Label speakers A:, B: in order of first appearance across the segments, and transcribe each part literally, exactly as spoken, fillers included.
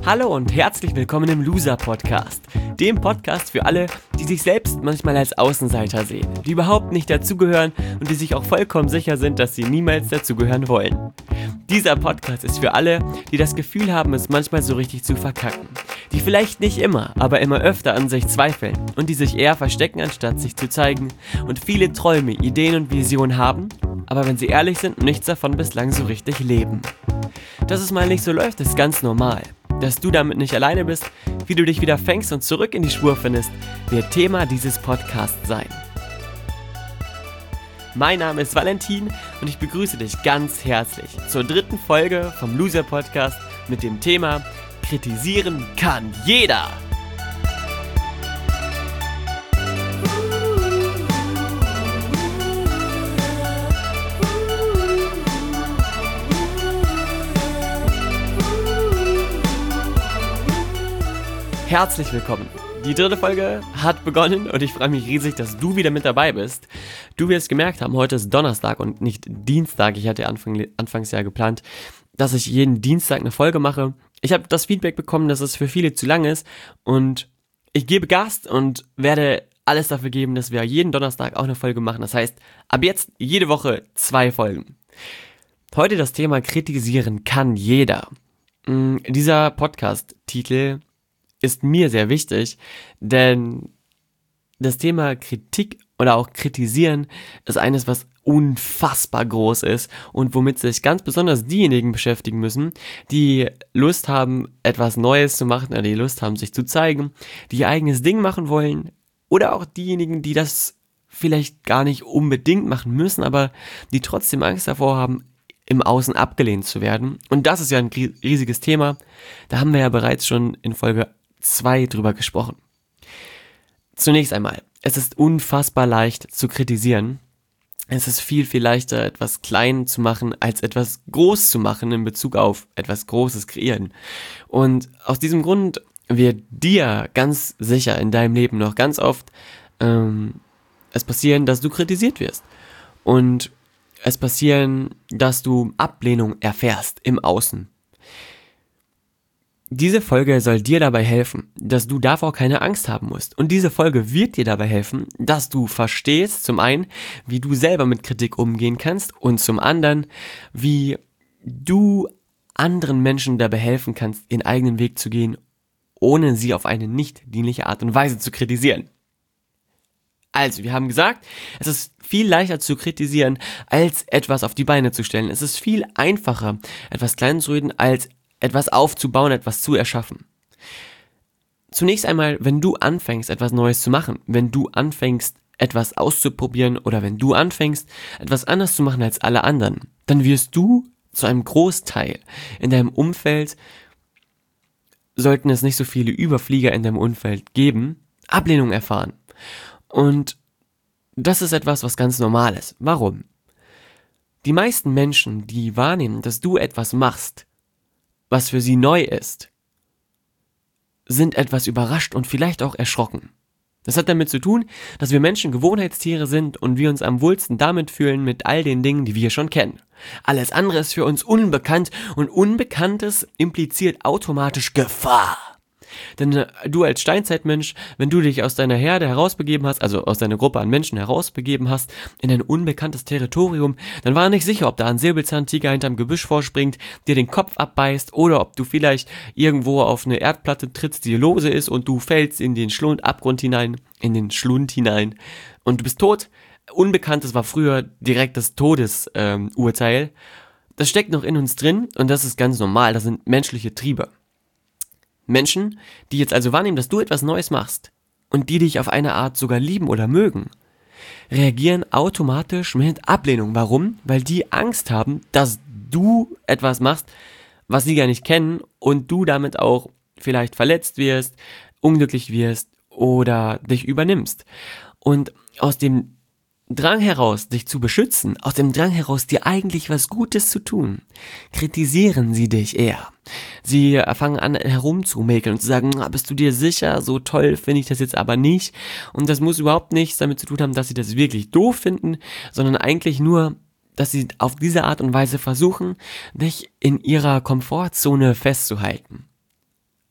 A: Hallo und herzlich willkommen im Loser-Podcast, dem Podcast für alle, die sich selbst manchmal als Außenseiter sehen, die überhaupt nicht dazugehören und die sich auch vollkommen sicher sind, dass sie niemals dazugehören wollen. Dieser Podcast ist für alle, die das Gefühl haben, es manchmal so richtig zu verkacken, die vielleicht nicht immer, aber immer öfter an sich zweifeln und die sich eher verstecken, anstatt sich zu zeigen und viele Träume, Ideen und Visionen haben, aber wenn sie ehrlich sind, nichts davon bislang so richtig leben. Dass es mal nicht so läuft, ist ganz normal. Dass du damit nicht alleine bist, wie du dich wieder fängst und zurück in die Spur findest, wird Thema dieses Podcasts sein. Mein Name ist Valentin und ich begrüße dich ganz herzlich zur dritten Folge vom Loser Podcast mit dem Thema Kritisieren kann jeder. Herzlich willkommen. Die dritte Folge hat begonnen und ich freue mich riesig, dass du wieder mit dabei bist. Du wirst gemerkt haben, heute ist Donnerstag und nicht Dienstag. Ich hatte Anfang, anfangs ja geplant, dass ich jeden Dienstag eine Folge mache. Ich habe das Feedback bekommen, dass es für viele zu lang ist und ich gebe Gas und werde alles dafür geben, dass wir jeden Donnerstag auch eine Folge machen. Das heißt, ab jetzt jede Woche zwei Folgen. Heute das Thema Kritisieren kann jeder. Dieser Podcast-Titel ist mir sehr wichtig, denn das Thema Kritik oder auch Kritisieren ist eines, was unfassbar groß ist und womit sich ganz besonders diejenigen beschäftigen müssen, die Lust haben, etwas Neues zu machen oder die Lust haben, sich zu zeigen, die ihr eigenes Ding machen wollen oder auch diejenigen, die das vielleicht gar nicht unbedingt machen müssen, aber die trotzdem Angst davor haben, im Außen abgelehnt zu werden. Und das ist ja ein riesiges Thema. Da haben wir ja bereits schon in Folge zwei drüber gesprochen. Zunächst einmal, es ist unfassbar leicht zu kritisieren. Es ist viel, viel leichter, etwas klein zu machen, als etwas groß zu machen in Bezug auf etwas Großes kreieren. Und aus diesem Grund wird dir ganz sicher in deinem Leben noch ganz oft ähm, es passieren, dass du kritisiert wirst. Und es passieren, dass du Ablehnung erfährst im Außen. Diese Folge soll dir dabei helfen, dass du davor keine Angst haben musst. Und diese Folge wird dir dabei helfen, dass du verstehst, zum einen, wie du selber mit Kritik umgehen kannst und zum anderen, wie du anderen Menschen dabei helfen kannst, ihren eigenen Weg zu gehen, ohne sie auf eine nicht dienliche Art und Weise zu kritisieren. Also, wir haben gesagt, es ist viel leichter zu kritisieren, als etwas auf die Beine zu stellen. Es ist viel einfacher, etwas klein zu reden, als etwas aufzubauen, etwas zu erschaffen. Zunächst einmal, wenn du anfängst, etwas Neues zu machen, wenn du anfängst, etwas auszuprobieren oder wenn du anfängst, etwas anders zu machen als alle anderen, dann wirst du zu einem Großteil in deinem Umfeld, sollten es nicht so viele Überflieger in deinem Umfeld geben, Ablehnung erfahren. Und das ist etwas, was ganz normal ist. Warum? Die meisten Menschen, die wahrnehmen, dass du etwas machst, was für sie neu ist, sind etwas überrascht und vielleicht auch erschrocken. Das hat damit zu tun, dass wir Menschen Gewohnheitstiere sind und wir uns am wohlsten damit fühlen mit all den Dingen, die wir schon kennen. Alles andere ist für uns unbekannt und Unbekanntes impliziert automatisch Gefahr. Denn äh, du als Steinzeitmensch, wenn du dich aus deiner Herde herausbegeben hast, also aus deiner Gruppe an Menschen herausbegeben hast, in ein unbekanntes Territorium, dann war nicht sicher, ob da ein Säbelzahntiger hinterm Gebüsch vorspringt, dir den Kopf abbeißt oder ob du vielleicht irgendwo auf eine Erdplatte trittst, die lose ist und du fällst in den Schlundabgrund hinein, in den Schlund hinein und du bist tot. Unbekanntes war früher direkt das Todesurteil. Ähm, das steckt noch in uns drin und das ist ganz normal, das sind menschliche Triebe. Menschen, die jetzt also wahrnehmen, dass du etwas Neues machst und die dich auf eine Art sogar lieben oder mögen, reagieren automatisch mit Ablehnung. Warum? Weil die Angst haben, dass du etwas machst, was sie gar nicht kennen und du damit auch vielleicht verletzt wirst, unglücklich wirst oder dich übernimmst. Und aus dem Drang heraus, dich zu beschützen, aus dem Drang heraus, dir eigentlich was Gutes zu tun, kritisieren sie dich eher. Sie fangen an herumzumäkeln und zu sagen, bist du dir sicher, so toll finde ich das jetzt aber nicht. Und das muss überhaupt nichts damit zu tun haben, dass sie das wirklich doof finden, sondern eigentlich nur, dass sie auf diese Art und Weise versuchen, dich in ihrer Komfortzone festzuhalten.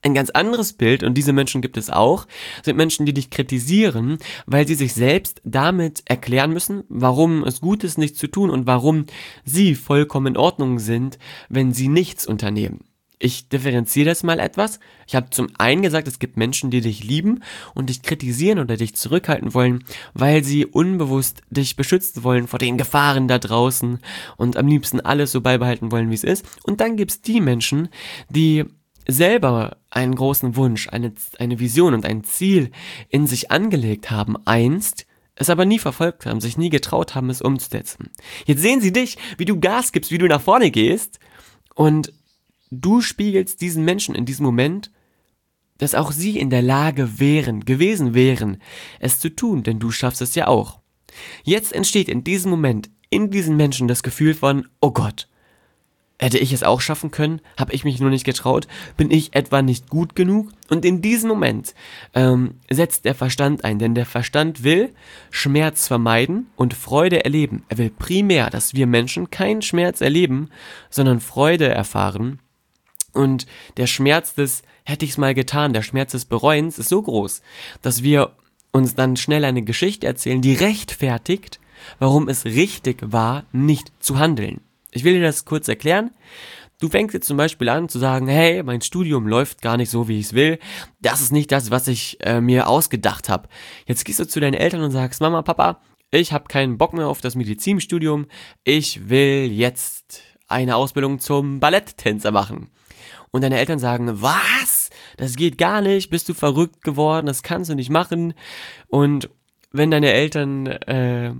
A: Ein ganz anderes Bild, und diese Menschen gibt es auch, sind Menschen, die dich kritisieren, weil sie sich selbst damit erklären müssen, warum es gut ist, nichts zu tun und warum sie vollkommen in Ordnung sind, wenn sie nichts unternehmen. Ich differenziere das mal etwas. Ich habe zum einen gesagt, es gibt Menschen, die dich lieben und dich kritisieren oder dich zurückhalten wollen, weil sie unbewusst dich beschützen wollen vor den Gefahren da draußen und am liebsten alles so beibehalten wollen, wie es ist. Und dann gibt es die Menschen, die selber einen großen Wunsch, eine, eine Vision und ein Ziel in sich angelegt haben einst, es aber nie verfolgt haben, sich nie getraut haben, es umzusetzen. Jetzt sehen sie dich, wie du Gas gibst, wie du nach vorne gehst, und du spiegelst diesen Menschen in diesem Moment, dass auch sie in der Lage wären, gewesen wären, es zu tun, denn du schaffst es ja auch. Jetzt entsteht in diesem Moment in diesen Menschen das Gefühl von, oh Gott, hätte ich es auch schaffen können? Habe ich mich nur nicht getraut? Bin ich etwa nicht gut genug? Und in diesem Moment ähm, setzt der Verstand ein, denn der Verstand will Schmerz vermeiden und Freude erleben. Er will primär, dass wir Menschen keinen Schmerz erleben, sondern Freude erfahren. Und der Schmerz des hätte ich's mal getan, der Schmerz des Bereuens ist so groß, dass wir uns dann schnell eine Geschichte erzählen, die rechtfertigt, warum es richtig war, nicht zu handeln. Ich will dir das kurz erklären. Du fängst jetzt zum Beispiel an zu sagen, hey, mein Studium läuft gar nicht so, wie ich es will. Das ist nicht das, was ich äh, mir ausgedacht habe. Jetzt gehst du zu deinen Eltern und sagst, Mama, Papa, ich habe keinen Bock mehr auf das Medizinstudium. Ich will jetzt eine Ausbildung zum Balletttänzer machen. Und deine Eltern sagen, was? Das geht gar nicht, bist du verrückt geworden, das kannst du nicht machen. Und wenn deine Eltern äh,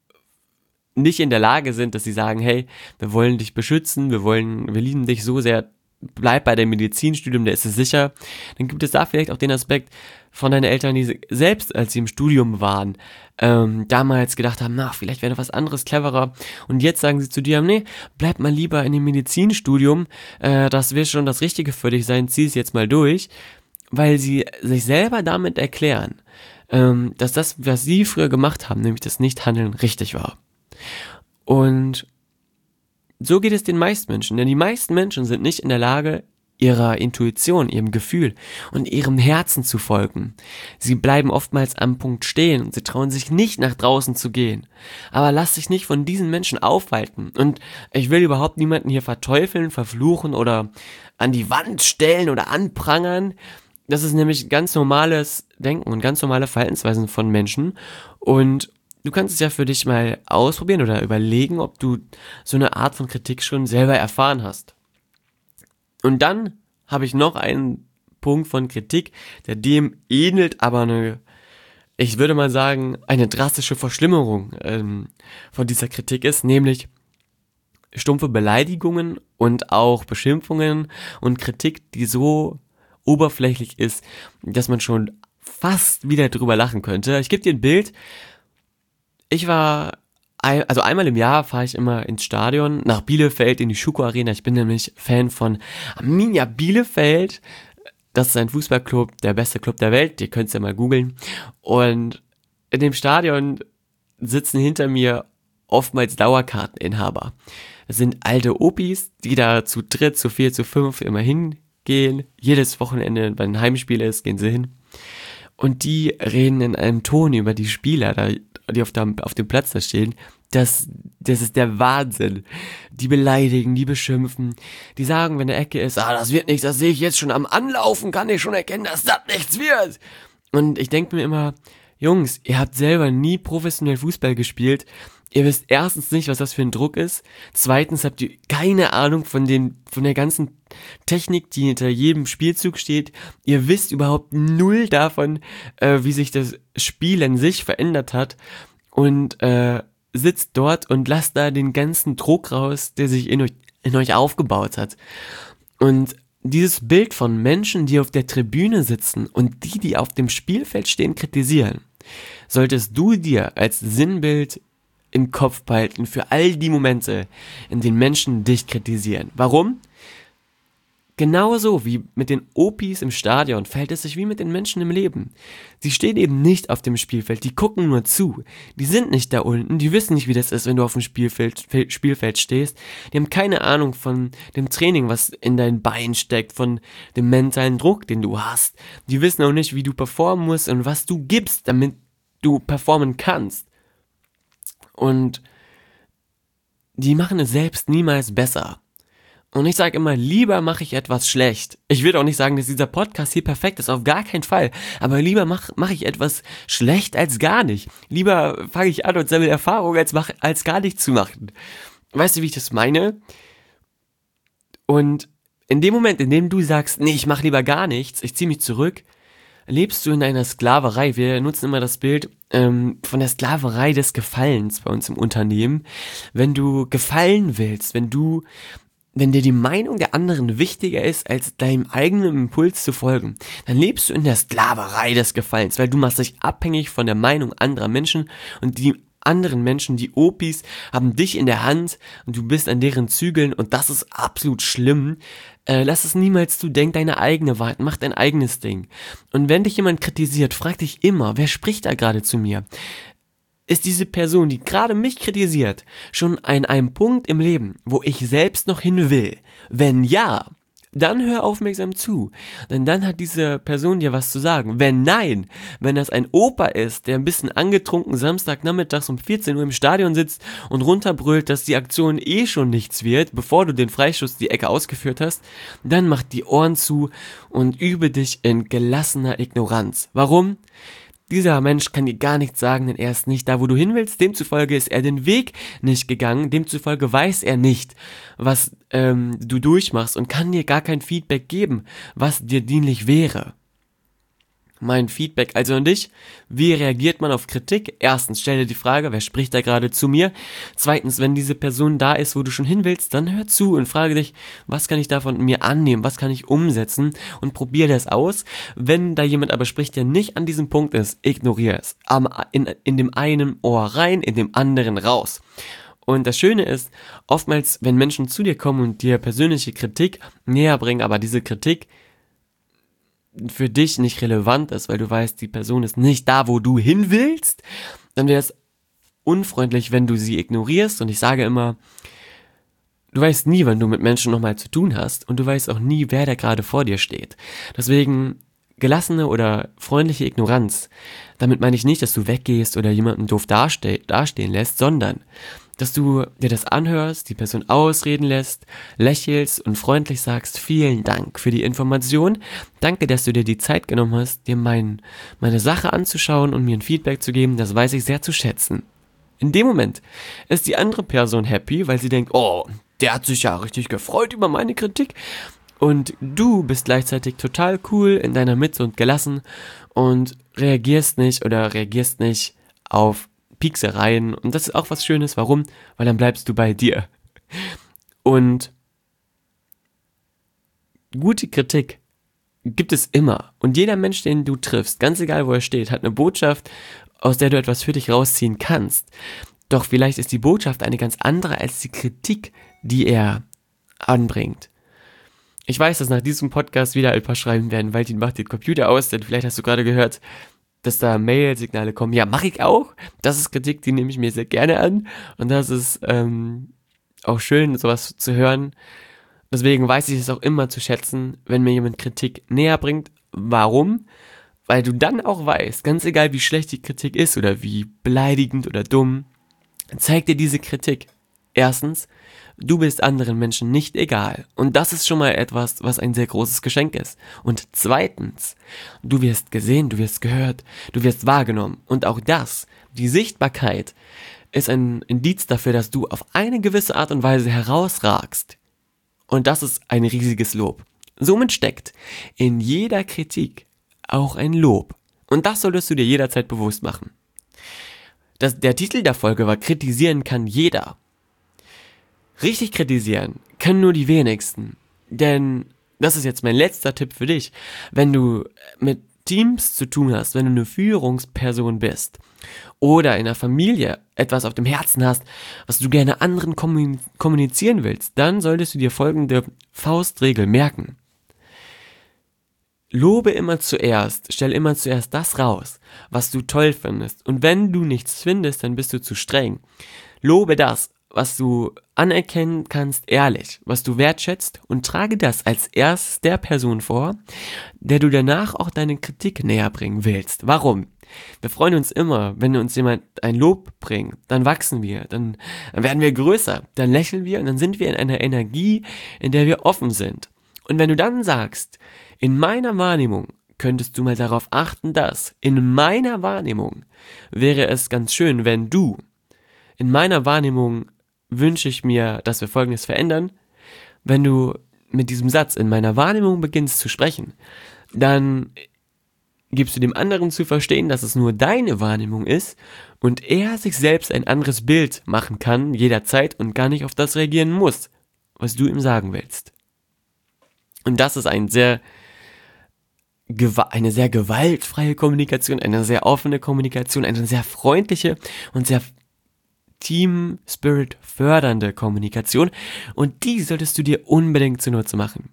A: nicht in der Lage sind, dass sie sagen, hey, wir wollen dich beschützen, wir wollen, wir lieben dich so sehr, bleib bei deinem Medizinstudium, der ist es sicher, dann gibt es da vielleicht auch den Aspekt von deinen Eltern, die selbst, als sie im Studium waren, ähm, damals gedacht haben, na, vielleicht wäre noch was anderes cleverer, und jetzt sagen sie zu dir, nee, bleib mal lieber in dem Medizinstudium, äh, das wird schon das Richtige für dich sein, zieh es jetzt mal durch, weil sie sich selber damit erklären, ähm, dass das, was sie früher gemacht haben, nämlich das Nichthandeln, richtig war. Und so geht es den meisten Menschen, denn die meisten Menschen sind nicht in der Lage, ihrer Intuition, ihrem Gefühl und ihrem Herzen zu folgen. Sie bleiben oftmals am Punkt stehen und sie trauen sich nicht, nach draußen zu gehen. Aber lass dich nicht von diesen Menschen aufhalten. Und ich will überhaupt niemanden hier verteufeln, verfluchen oder an die Wand stellen oder anprangern. Das ist nämlich ganz normales Denken und ganz normale Verhaltensweisen von Menschen, und du kannst es ja für dich mal ausprobieren oder überlegen, ob du so eine Art von Kritik schon selber erfahren hast. Und dann habe ich noch einen Punkt von Kritik, der dem ähnelt, aber eine, ich würde mal sagen, eine drastische Verschlimmerung ähm, von dieser Kritik ist, nämlich stumpfe Beleidigungen und auch Beschimpfungen und Kritik, die so oberflächlich ist, dass man schon fast wieder drüber lachen könnte. Ich gebe dir ein Bild. Ich war, also einmal im Jahr fahre ich immer ins Stadion, nach Bielefeld in die Schuko Arena. Ich bin nämlich Fan von Arminia Bielefeld. Das ist ein Fußballclub, der beste Club der Welt. Ihr könnt es ja mal googeln. Und in dem Stadion sitzen hinter mir oftmals Dauerkarteninhaber. Das sind alte Opis, die da zu dritt, zu vier, zu fünf immer hingehen. Jedes Wochenende, wenn ein Heimspiel ist, gehen sie hin. Und die reden in einem Ton über die Spieler, die auf dem, auf dem Platz da stehen. Das, das ist der Wahnsinn. Die beleidigen, die beschimpfen, die sagen, wenn der Ecke ist, ah, das wird nichts, das sehe ich jetzt schon am Anlaufen, kann ich schon erkennen, dass das nichts wird. Und ich denke mir immer, Jungs, ihr habt selber nie professionell Fußball gespielt. Ihr wisst erstens nicht, was das für ein Druck ist. Zweitens habt ihr keine Ahnung von den, von der ganzen Technik, die hinter jedem Spielzug steht. Ihr wisst überhaupt null davon, äh, wie sich das Spiel an sich verändert hat. Und äh, sitzt dort und lasst da den ganzen Druck raus, der sich in euch, in euch aufgebaut hat. Und dieses Bild von Menschen, die auf der Tribüne sitzen und die, die auf dem Spielfeld stehen, kritisieren, solltest du dir als Sinnbild im Kopf behalten für all die Momente, in denen Menschen dich kritisieren. Warum? Genauso wie mit den Opis im Stadion verhält es sich wie mit den Menschen im Leben. Sie stehen eben nicht auf dem Spielfeld, die gucken nur zu. Die sind nicht da unten, die wissen nicht, wie das ist, wenn du auf dem Spielfeld, Spielfeld stehst. Die haben keine Ahnung von dem Training, was in deinen Beinen steckt, von dem mentalen Druck, den du hast. Die wissen auch nicht, wie du performen musst und was du gibst, damit du performen kannst. Und die machen es selbst niemals besser. Und ich sage immer, lieber mache ich etwas schlecht. Ich will auch nicht sagen, dass dieser Podcast hier perfekt ist, auf gar keinen Fall. Aber lieber mache mach ich etwas schlecht als gar nicht. Lieber fange ich an und sammle Erfahrung, als, mach, als gar nichts zu machen. Weißt du, wie ich das meine? Und in dem Moment, in dem du sagst, nee, ich mache lieber gar nichts, ich ziehe mich zurück, lebst du in einer Sklaverei. Wir nutzen immer das Bild ähm, von der Sklaverei des Gefallens bei uns im Unternehmen. Wenn du gefallen willst, wenn du Wenn dir die Meinung der anderen wichtiger ist, als deinem eigenen Impuls zu folgen, dann lebst du in der Sklaverei des Gefallens, weil du machst dich abhängig von der Meinung anderer Menschen und die anderen Menschen, die Opis, haben dich in der Hand und du bist an deren Zügeln und das ist absolut schlimm. Äh, lass es niemals zu, denk deine eigene Wahrheit, mach dein eigenes Ding. Und wenn dich jemand kritisiert, frag dich immer, wer spricht da gerade zu mir? Ist diese Person, die gerade mich kritisiert, schon an einem Punkt im Leben, wo ich selbst noch hin will? Wenn ja, dann hör aufmerksam zu, denn dann hat diese Person dir was zu sagen. Wenn nein, wenn das ein Opa ist, der ein bisschen angetrunken Samstagnachmittags um vierzehn Uhr im Stadion sitzt und runterbrüllt, dass die Aktion eh schon nichts wird, bevor du den Freischuss die Ecke ausgeführt hast, dann mach die Ohren zu und übe dich in gelassener Ignoranz. Warum? Dieser Mensch kann dir gar nichts sagen, denn er ist nicht da, wo du hin willst. Demzufolge ist er den Weg nicht gegangen. Demzufolge weiß er nicht, was ähm, du durchmachst und kann dir gar kein Feedback geben, was dir dienlich wäre. Mein Feedback also an dich: Wie reagiert man auf Kritik? Erstens, stell dir die Frage, wer spricht da gerade zu mir? Zweitens, wenn diese Person da ist, wo du schon hin willst, dann hör zu und frage dich, was kann ich davon mir annehmen? Was kann ich umsetzen? Und probier das aus. Wenn da jemand aber spricht, der nicht an diesem Punkt ist, ignoriere es. Am, in, in dem einen Ohr rein, in dem anderen raus. Und das Schöne ist, oftmals, wenn Menschen zu dir kommen und dir persönliche Kritik näher bringen, aber diese Kritik für dich nicht relevant ist, weil du weißt, die Person ist nicht da, wo du hin willst, dann wäre es unfreundlich, wenn du sie ignorierst. Und ich sage immer, du weißt nie, wann du mit Menschen nochmal zu tun hast und du weißt auch nie, wer da gerade vor dir steht. Deswegen gelassene oder freundliche Ignoranz. Damit meine ich nicht, dass du weggehst oder jemanden doof daste- dastehen lässt, sondern dass du dir das anhörst, die Person ausreden lässt, lächelst und freundlich sagst, vielen Dank für die Information, danke, dass du dir die Zeit genommen hast, dir mein, meine Sache anzuschauen und mir ein Feedback zu geben, das weiß ich sehr zu schätzen. In dem Moment ist die andere Person happy, weil sie denkt, oh, der hat sich ja richtig gefreut über meine Kritik. Und du bist gleichzeitig total cool in deiner Mitte und gelassen und reagierst nicht oder reagierst nicht auf Pieksereien. Und das ist auch was Schönes. Warum? Weil dann bleibst du bei dir. Und gute Kritik gibt es immer. Und jeder Mensch, den du triffst, ganz egal wo er steht, hat eine Botschaft, aus der du etwas für dich rausziehen kannst. Doch vielleicht ist die Botschaft eine ganz andere als die Kritik, die er anbringt. Ich weiß, dass nach diesem Podcast wieder ein paar schreiben werden, Valentin macht den Computer aus, denn vielleicht hast du gerade gehört, dass da Mail-Signale kommen. Ja, mache ich auch. Das ist Kritik, die nehme ich mir sehr gerne an. Und das ist ähm, auch schön, sowas zu hören. Deswegen weiß ich es auch immer zu schätzen, wenn mir jemand Kritik näher bringt. Warum? Weil du dann auch weißt, ganz egal wie schlecht die Kritik ist oder wie beleidigend oder dumm, zeigt dir diese Kritik. Erstens, du bist anderen Menschen nicht egal. Und das ist schon mal etwas, was ein sehr großes Geschenk ist. Und zweitens, du wirst gesehen, du wirst gehört, du wirst wahrgenommen. Und auch das, die Sichtbarkeit, ist ein Indiz dafür, dass du auf eine gewisse Art und Weise herausragst. Und das ist ein riesiges Lob. Somit steckt in jeder Kritik auch ein Lob. Und das solltest du dir jederzeit bewusst machen. Das, der Titel der Folge war Kritisieren kann jeder. Richtig kritisieren können nur die wenigsten. Denn, das ist jetzt mein letzter Tipp für dich, wenn du mit Teams zu tun hast, wenn du eine Führungsperson bist oder in der Familie etwas auf dem Herzen hast, was du gerne anderen kommunizieren willst, dann solltest du dir folgende Faustregel merken. lobe immer zuerst, stell immer zuerst das raus, was du toll findest. Und wenn du nichts findest, dann bist du zu streng. Lobe das, was du anerkennen kannst, ehrlich, was du wertschätzt, und trage das als erstes der Person vor, der du danach auch deine Kritik näher bringen willst. Warum? Wir freuen uns immer, wenn uns jemand ein Lob bringt, dann wachsen wir, dann werden wir größer, dann lächeln wir und dann sind wir in einer Energie, in der wir offen sind. Und wenn du dann sagst, in meiner Wahrnehmung könntest du mal darauf achten, dass in meiner Wahrnehmung wäre es ganz schön, wenn du, in meiner Wahrnehmung wünsche ich mir, dass wir Folgendes verändern. Wenn du mit diesem Satz in meiner Wahrnehmung beginnst zu sprechen, dann gibst du dem anderen zu verstehen, dass es nur deine Wahrnehmung ist und er sich selbst ein anderes Bild machen kann jederzeit und gar nicht auf das reagieren muss, was du ihm sagen willst. Und das ist ein sehr, eine sehr gewaltfreie Kommunikation, eine sehr offene Kommunikation, eine sehr freundliche und sehr Team Spirit fördernde Kommunikation, und die solltest du dir unbedingt zunutze machen.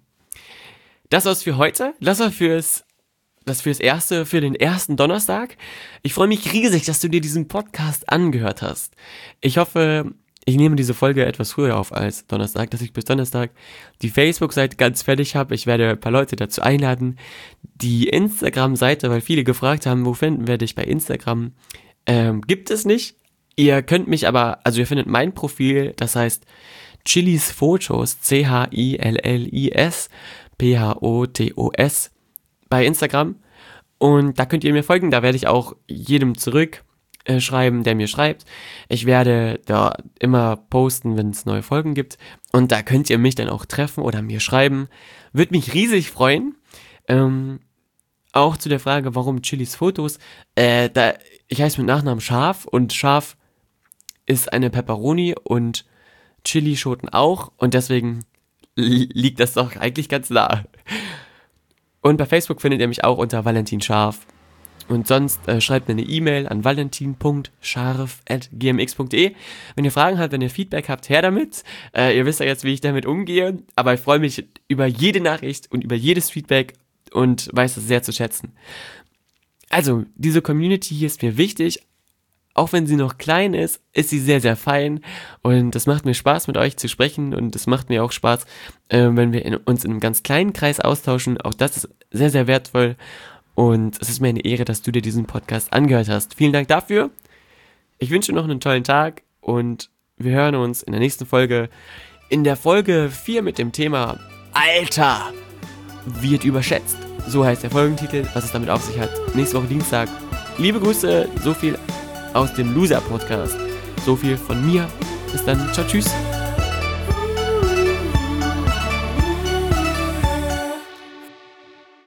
A: Das war's für heute. Das war fürs, das fürs erste, für den ersten Donnerstag. Ich freue mich riesig, dass du dir diesen Podcast angehört hast. Ich hoffe, ich nehme diese Folge etwas früher auf als Donnerstag, dass ich bis Donnerstag die Facebook-Seite ganz fertig habe. Ich werde ein paar Leute dazu einladen. Die Instagram-Seite, weil viele gefragt haben, wo finden wir dich bei Instagram, ähm, gibt es nicht. Ihr könnt mich aber, also ihr findet mein Profil, das heißt Chillis Photos, C H I L L I S P H O T O S bei Instagram, und da könnt ihr mir folgen. Da werde ich auch jedem zurück äh, schreiben, der mir schreibt. Ich werde da immer posten, wenn es neue Folgen gibt, und da könnt ihr mich dann auch treffen oder mir schreiben. Würde mich riesig freuen. Ähm, auch zu der Frage, warum Chillis Photos, äh, da, ich heiße mit Nachnamen Scharf, und Scharf ist eine Pepperoni und Chilischoten auch, und deswegen li- liegt das doch eigentlich ganz nah. Und bei Facebook findet ihr mich auch unter Valentin Scharf. Und sonst äh, schreibt mir eine E-Mail an valentin punkt scharf at g m x punkt d e. Wenn ihr Fragen habt, wenn ihr Feedback habt, her damit. Äh, ihr wisst ja jetzt, wie ich damit umgehe, aber ich freue mich über jede Nachricht und über jedes Feedback und weiß das sehr zu schätzen. Also, diese Community hier ist mir wichtig. Auch wenn sie noch klein ist, ist sie sehr, sehr fein, und es macht mir Spaß, mit euch zu sprechen, und es macht mir auch Spaß, äh, wenn wir in, uns in einem ganz kleinen Kreis austauschen. Auch das ist sehr, sehr wertvoll, und es ist mir eine Ehre, dass du dir diesen Podcast angehört hast. Vielen Dank dafür. Ich wünsche dir noch einen tollen Tag, und wir hören uns in der nächsten Folge, in der Folge vier mit dem Thema Alter wird überschätzt. So heißt der Folgentitel, was es damit auf sich hat. Nächste Woche Dienstag. Liebe Grüße, so viel aus dem Loser-Podcast. So viel von mir. Bis dann. Ciao, tschüss.